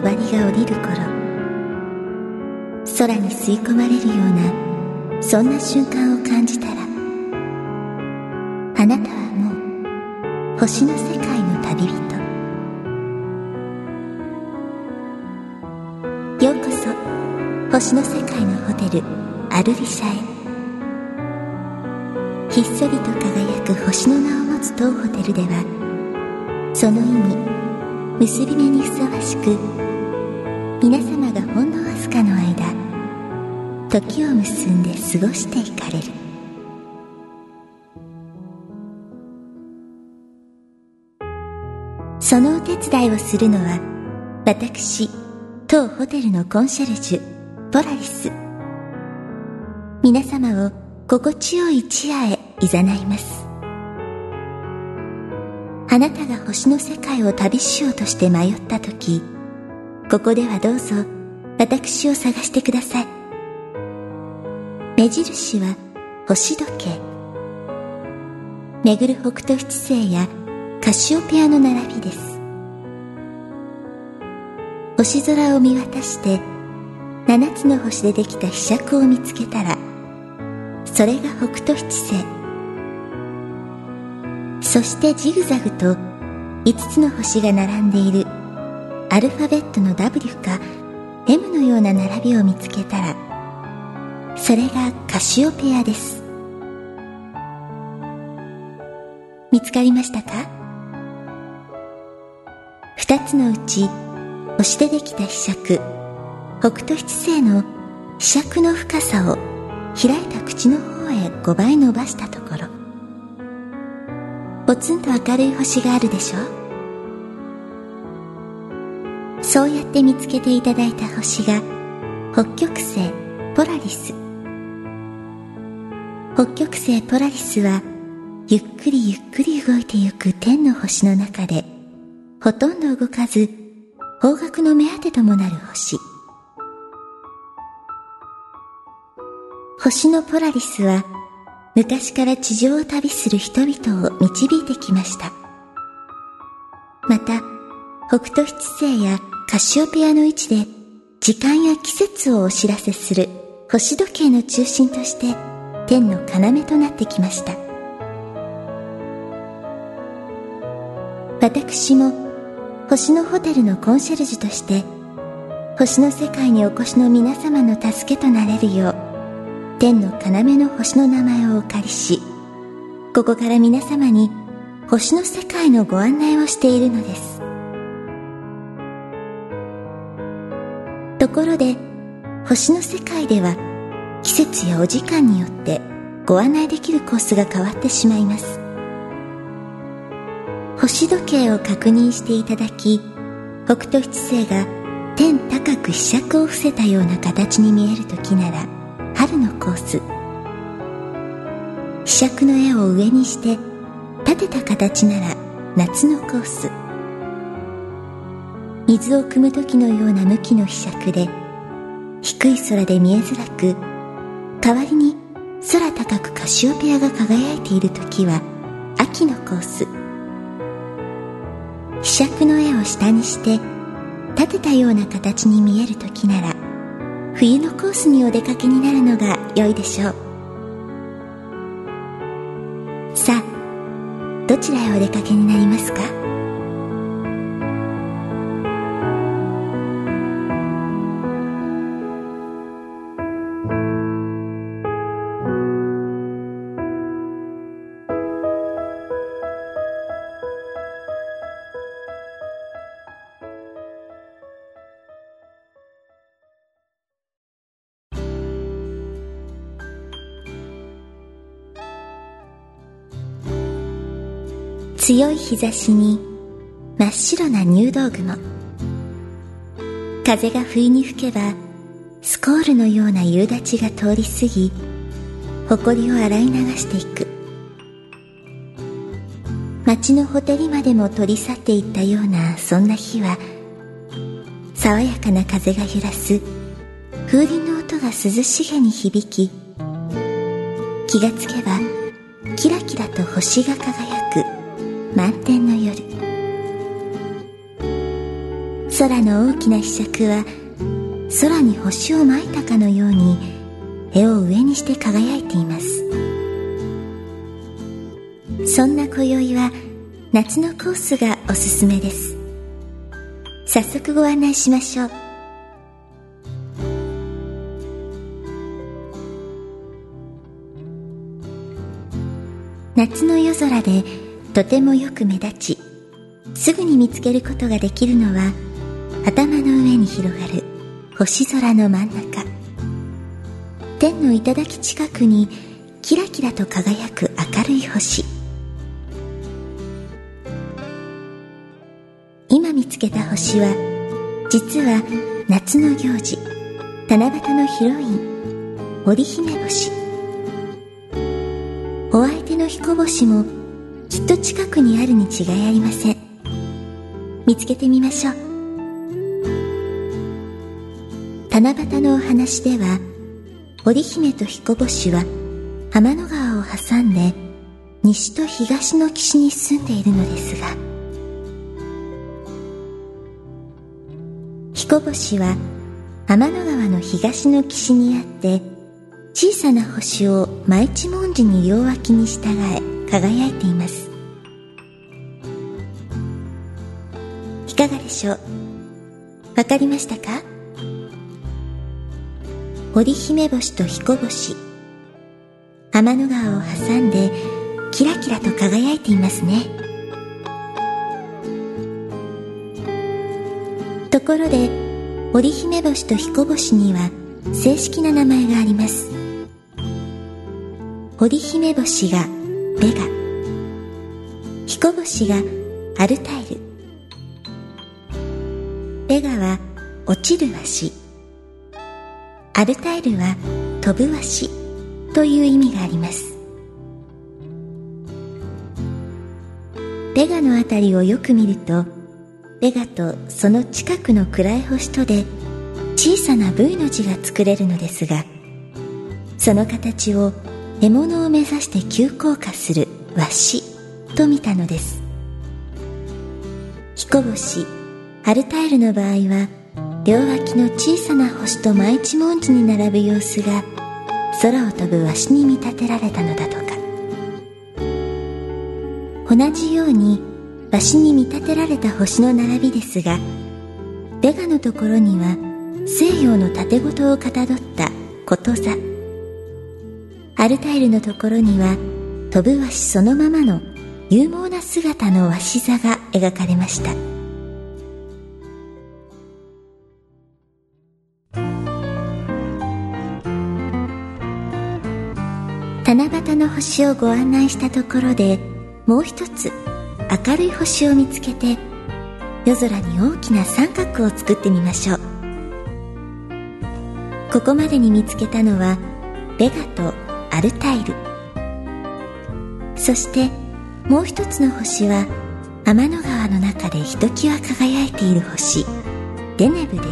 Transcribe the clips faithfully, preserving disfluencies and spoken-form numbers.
帳が降りる頃、空に吸い込まれるようなそんな瞬間を感じたら、あなたはもう星の世界の旅人。ようこそ星の世界のホテルアルリシャへ。ひっそりと輝く星の名を持つ当ホテルでは、その意味、結び目にふさわしく、皆様がほんのわずかの間、時を結んで過ごしていかれる。そのお手伝いをするのは、私、当ホテルのコンシェルジュ、ポラリス。皆様を心地よい一夜へ誘います。あなたが星の世界を旅しようとして迷ったとき、ここではどうぞ私を探してください。目印は星時計。巡る北斗七星やカシオペアの並びです。星空を見渡して七つの星でできたひしゃくを見つけたら、それが北斗七星。そしてジグザグと五つの星が並んでいるアルファベットの ダブリュー か エム のような並びを見つけたら、それがカシオペアです。見つかりましたか？二つのうち星でできたひしゃく、北斗七星のひしゃくの深さを開いた口の方へごばい伸ばしたところ、ポツンと明るい星があるでしょう。そうやって見つけていただいた星が北極星ポラリス。北極星ポラリスはゆっくりゆっくり動いてゆく天の星の中で、ほとんど動かず方角の目当てともなる星。星のポラリスは昔から地上を旅する人々を導いてきました。また北斗七星やカシオペアの位置で時間や季節をお知らせする星時計の中心として天の要となってきました。私も星のホテルのコンシェルジュとして、星の世界にお越しの皆様の助けとなれるよう、天の要の星の名前をお借りし、ここから皆様に星の世界のご案内をしているのです。ところで、星の世界では季節やお時間によってご案内できるコースが変わってしまいます。星時計を確認していただき、北斗七星が天高くひしゃくを伏せたような形に見えるときなら春のコース、ひしゃくの絵を上にして立てた形なら夏のコース、水を汲む時のような向きのひしゃくで低い空で見えづらく、代わりに空高くカシオペアが輝いている時は秋のコース、ひしゃくの絵を下にして立てたような形に見える時なら冬のコースにお出かけになるのが良いでしょう。さあ、どちらへお出かけになりますか？強い日差しに真っ白な入道雲。風が不意に吹けばスコールのような夕立が通り過ぎ、埃を洗い流していく。街のほてりまでも取り去っていったようなそんな日は、爽やかな風が揺らす風鈴の音が涼しげに響き、気がつけばキラキラと星が輝く満天の夜。 空の大きな柄杓は空に星をまいたかのように絵を上にして輝いています。そんな今宵は夏のコースがおすすめです。早速ご案内しましょう。夏の夜空でとてもよく目立ち、すぐに見つけることができるのは頭の上に広がる星空の真ん中。天の頂近くにキラキラと輝く明るい星。今見つけた星は実は夏の行事、七夕のヒロイン、織姫星。お相手の彦星もきっと近くにあるに違いありません。見つけてみましょう。七夕のお話では、織姫と彦星は天の川を挟んで西と東の岸に住んでいるのですが、彦星は天の川の東の岸にあって小さな星を真一文字に両脇に従え輝いています。いかがでしょう。わかりましたか？織姫星と彦星、天の川を挟んでキラキラと輝いていますね。ところで織姫星と彦星には正式な名前があります。織姫星がベガ、彦星がアルタイル。ベガは落ちる鷲、アルタイルは飛ぶ鷲という意味があります。ベガのあたりをよく見ると、ベガとその近くの暗い星とで小さな V の字が作れるのですが、その形を獲物を目指して急降下する鷲と見たのです。彦星、アルタイルの場合は両脇の小さな星と真一文字に並ぶ様子が空を飛ぶ鷲に見立てられたのだとか。同じように鷲に見立てられた星の並びですが、ベガのところには西洋の縦ごとをかたどったこと座、アルタイルのところには飛ぶ鷲そのままの勇猛な姿の鷲座が描かれました。七夕の星をご案内したところで、もう一つ明るい星を見つけて夜空に大きな三角を作ってみましょう。ここまでに見つけたのはベガとアルタイル。そしてもう一つの星は天の川の中でひときわ輝いている星、デネブです。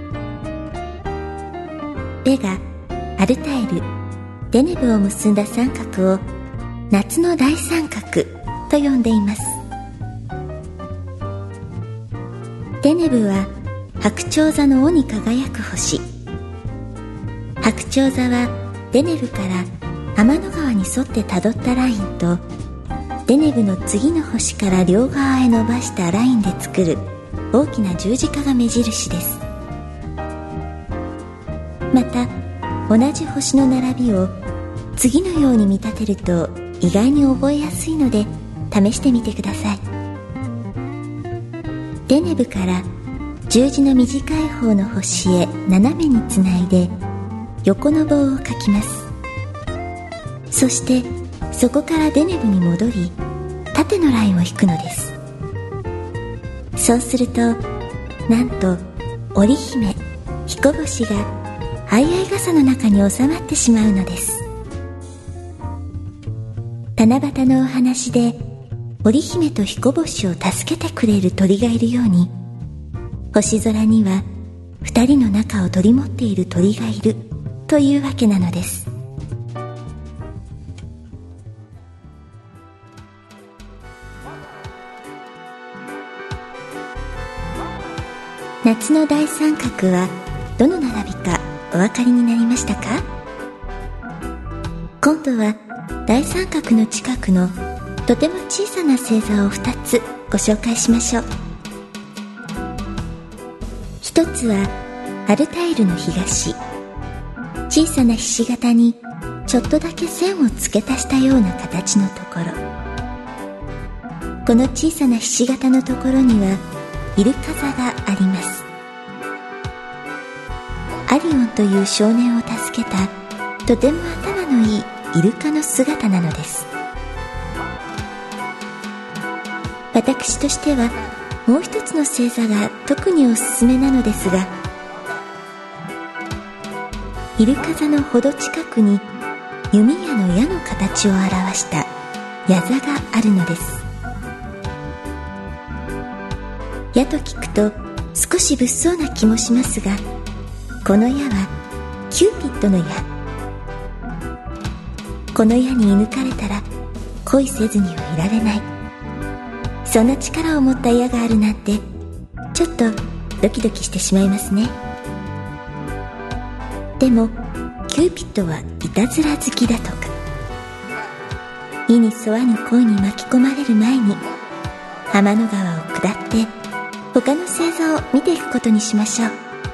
ベガ、アルタイル、デネブを結んだ三角を夏の大三角と呼んでいます。デネブは白鳥座の尾に輝く星。白鳥座はデネブから天の川に沿ってたどったラインと、デネブの次の星から両側へ伸ばしたラインで作る大きな十字架が目印です。また同じ星の並びを次のように見立てると意外に覚えやすいので試してみてください。デネブから十字の短い方の星へ斜めにつないで横の棒を描きます。そしてそこからデネブに戻り縦のラインを引くのです。そうするとなんと織姫、彦星が相合い傘の中に収まってしまうのです。七夕のお話で織姫と彦星を助けてくれる鳥がいるように、星空には二人の仲を取り持っている鳥がいるというわけなのです。 夏の大三角はどの並びかお分かりになりましたか？今度は大三角の近くのとても小さな星座をふたつご紹介しましょう。一つはアルタイルの東、小さなひし形にちょっとだけ線を付け足したような形のところ。この小さなひし形のところにはイルカ座があります。アリオンという少年を助けたとても頭のいいイルカの姿なのです。私としてはもう一つの星座が特におすすめなのですが、イルカ座のほど近くに弓矢の矢の形を表した矢座があるのです。矢と聞くと少し物騒な気もしますが、この矢はキューピッドの矢。この矢に射抜かれたら恋せずにはいられない、そんな力を持った矢があるなんてちょっとドキドキしてしまいますね。でもキューピッドはいたずら好きだとか、意に沿わぬ恋に巻き込まれる前に天の川を下って他の星座を見ていくことにしましょう。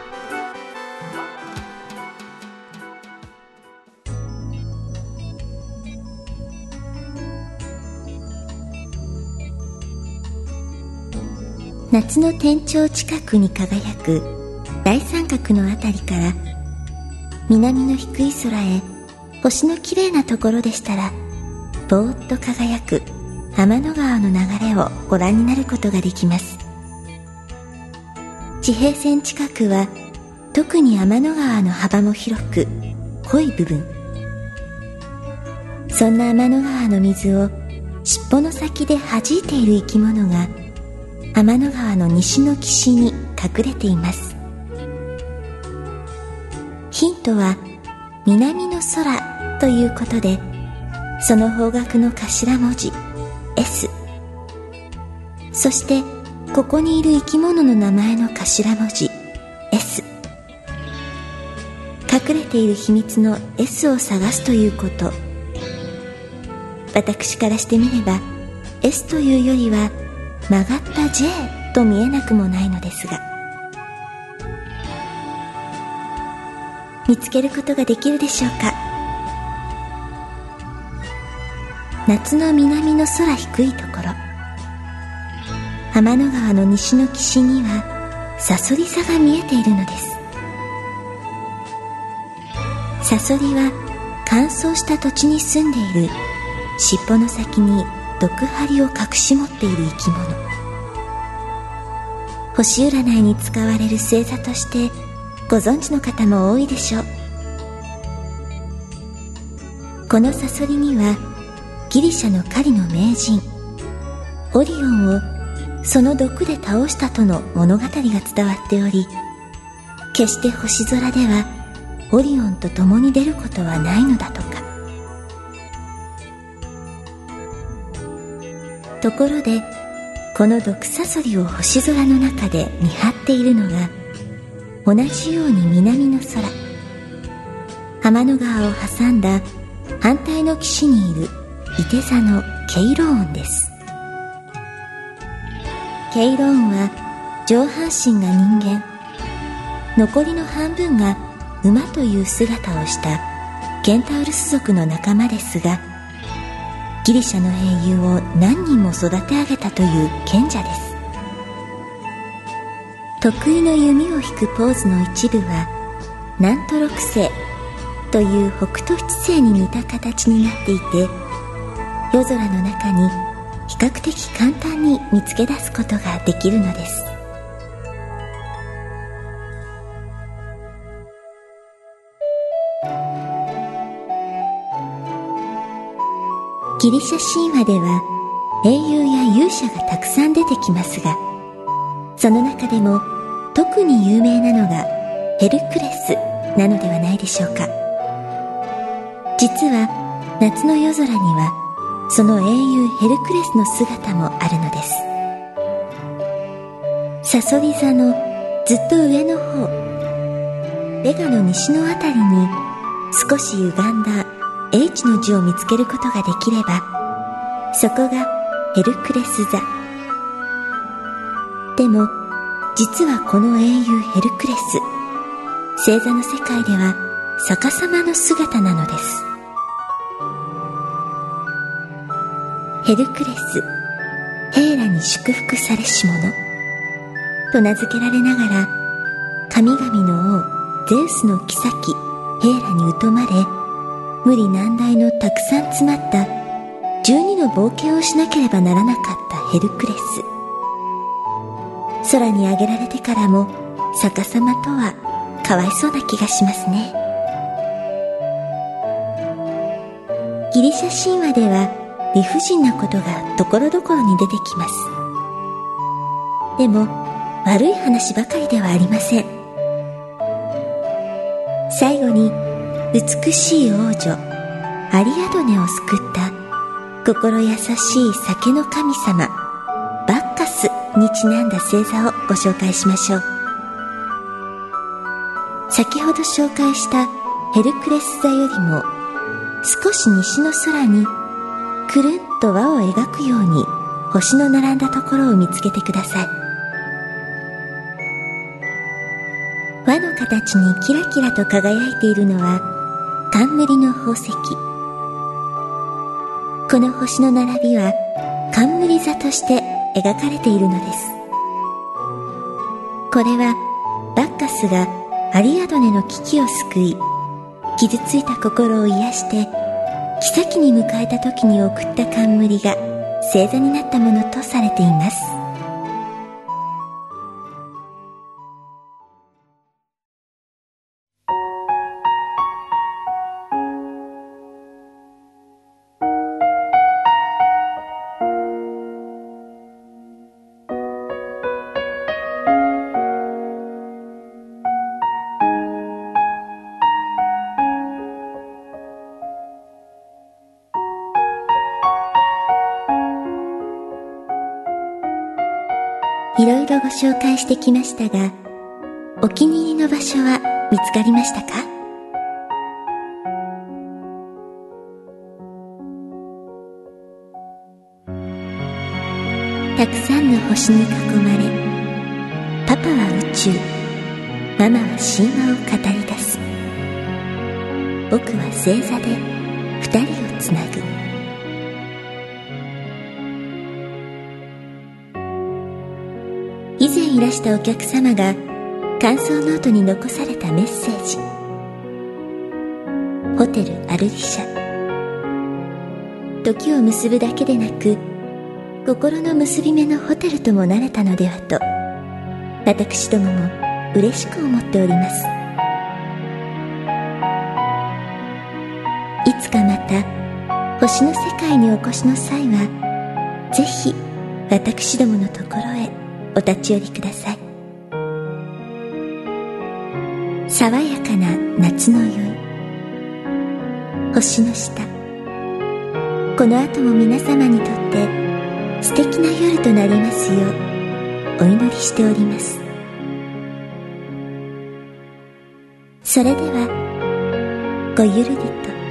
夏の天頂近くに輝く大三角のあたりから南の低い空へ星のきれいなところでしたら、ぼーっと輝く天の川の流れをご覧になることができます。地平線近くは特に天の川の幅も広く濃い部分、そんな天の川の水を尻尾の先で弾いている生き物が天の川の西の岸に隠れています。ヒントは南の空ということで、その方角の頭文字 エス、 そしてここにいる生き物の名前の頭文字 エス、 隠れている秘密の エス を探すということ。私からしてみれば エス というよりは曲がった ジェイ と見えなくもないのですが、見つけることができるでしょうか。夏の南の空低いところ、天の川の西の岸にはサソリ座が見えているのです。サソリは乾燥した土地に住んでいる尻尾の先に毒針を隠し持っている生き物。星占いに使われる星座としてご存知の方も多いでしょう。このサソリにはギリシャの狩りの名人オリオンをその毒で倒したとの物語が伝わっており、決して星空ではオリオンと共に出ることはないのだとか。ところでこの毒サソリを星空の中で見張っているのが、同じように南の空、天の川を挟んだ反対の岸にいるいて座のケイローンです。ケイローンは上半身が人間、残りの半分が馬という姿をしたケンタウルス族の仲間ですが、ギリシャの英雄を何人も育て上げたという賢者です。得意の弓を引くポーズの一部は南斗六星という北斗七星に似た形になっていて、夜空の中に比較的簡単に見つけ出すことができるのです。ギリシャ神話では英雄や勇者がたくさん出てきますが、その中でも特に有名なのがヘルクレスなのではないでしょうか。実は夏の夜空にはその英雄ヘルクレスの姿もあるのです。サソリ座のずっと上の方、ベガの西のあたりに少し歪んだ H の字を見つけることができれば、そこがヘルクレス座。でも実はこの英雄ヘルクレス、星座の世界では逆さまの姿なのです。ヘルクレス、ヘーラに祝福されし者と名付けられながら、神々の王ゼウスの妃ヘーラに疎まれ、無理難題のたくさん詰まったじゅうにの冒険をしなければならなかったヘルクレス。空に上げられてからも逆さまとはかわいそうな気がしますね。ギリシャ神話では理不尽なことがところどころに出てきます。でも悪い話ばかりではありません。最後に美しい王女アリアドネを救った心優しい酒の神様バッカスにちなんだ星座をご紹介しましょう。先ほど紹介したヘルクレス座よりも少し西の空にくるんと輪を描くように星の並んだところを見つけてください。輪の形にキラキラと輝いているのは冠の宝石。この星の並びは冠座として描かれているのです。これはバッカスがアリアドネの危機を救い、傷ついた心を癒して妃に迎えた時に送った冠が星座になったものとされています。いろいろご紹介してきましたが、お気に入りの場所は見つかりましたか？たくさんの星に囲まれ、パパは宇宙、ママは神話を語り出す。僕は星座で二人をつなぐ。以前いらしたお客様が感想ノートに残されたメッセージ。ホテルアルディシャ、時を結ぶだけでなく心の結び目のホテルともなれたのではと、私どもも嬉しく思っております。いつかまた星の世界にお越しの際は、ぜひ私どものところへお立ち寄りください。爽やかな夏の宵、星の下、この後も皆様にとって素敵な夜となりますようお祈りしております。それではごゆるりと。